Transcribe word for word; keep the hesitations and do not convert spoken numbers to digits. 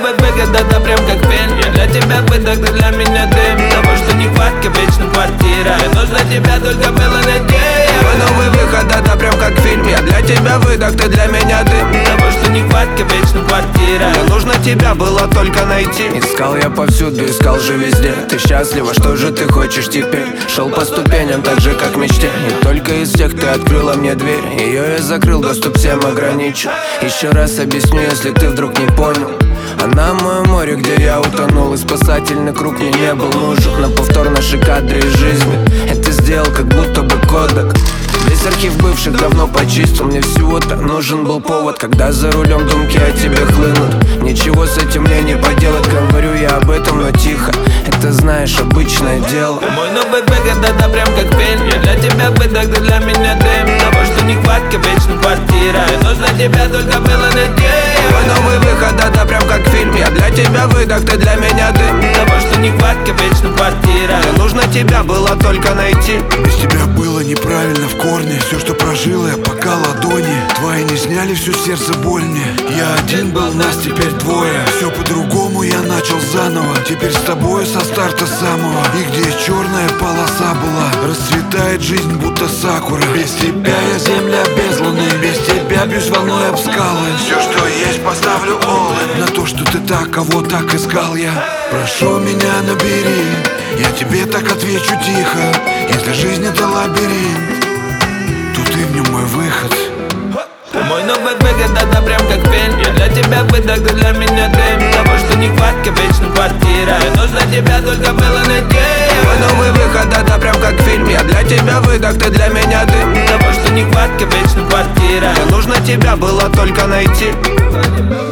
новый выход, это прям как фильм. Я для тебя выдох, ты для меня дым. Того, что нехватка, вечно квартира. Мне нужно тебя, только было надеяться. Мой новый выход, это прям как фильм. Я для тебя выдох, ты для меня дым. Того, что нехватка, вечно квартира. Мне нужно тебя было только найти. Искал я повсюду, искал же везде. Ты счастлива, что же ты хочешь теперь? Шел по ступеням, так же как в мечте. И только из тех ты открыла мне дверь. Ее я закрыл, доступ всем ограничил. Еще раз объясню, если ты вдруг не понял. Она мое море, где я утонул. И спасательный круг мне не был нужен. На повтор наши кадры из жизни. Это сделал, как будто бы кодек. Весь архив бывших давно почистил. Мне всего-то нужен был повод, когда за рулем думки о тебе хлынут. Ничего с этим мне не поделать, говорю я об этом, но тихо. Это, знаешь, обычное дело. Мой новый выход, это прям как фильм. Я для тебя выдох, ты для меня дым. Того, что нехватка, вечно квартира. Мне нужно тебя, только было надеяться. Мой новый выход, это прям как фильм. Я для тебя выдох, ты для меня дым. Того, что нехватка, вечно квартира. Мне нужно тебя было только найти. Без тебя было неправильно в корне. Все, что прожил я, пока ладони твои не сняли всю сердце боль мне. Я один был, нас теперь двое. Все по-другому я начал заново. Теперь с тобой со старта самого. И где черная полоса была, расцветает жизнь, будто сакура. Без тебя я земля без луны. Без тебя бьюсь волной об скалы. Все, что есть, поставлю all in. На то, что ты так, кого так искал я. Прошу меня, набери. Я тебе так отвечу тихо. Если жизнь это лабиринт, то ты в нем мой выход. Мой новый выход, это прям как фильм. Я для тебя выдох, ты для меня дым. Того, что нехватка, вечно квартира. Мне нужно тебя, только было надеяться. Мой новый выход, это прям как фильм. Я для тебя выдох, ты для меня дым. Того, что нехватка, вечно квартира. Мне нужно тебя было только найти.